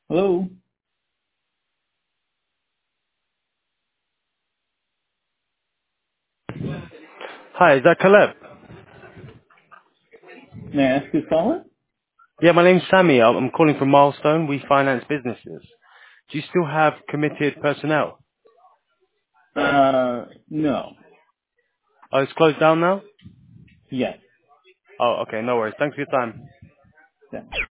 Hello. Hi, is that Caleb? May I ask who's calling? Yeah, my name's Sammy. I'm calling from Milestone. We finance businesses. Do you still have committed personnel? No. Oh, it's closed down now? Yes. Oh, okay, no worries. Thanks for your time. Yeah.